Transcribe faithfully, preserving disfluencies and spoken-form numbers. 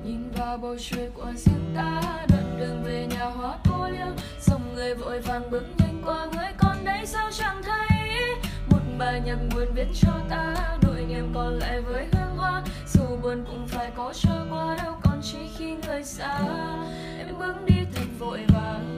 nhìn vào bầu trời của riêng ta. Đoạn đường về nhà hoa cô liêu, dòng người vội vàng bước nhanh qua. Người con đấy sao chẳng thấy? Một bài nhạc buồn viết cho ta, nỗi niềm còn lại với hương hoa. Dù buồn cũng phải có trôi qua, đâu còn chỉ khi người xa. Em bước đi thật vội vàng,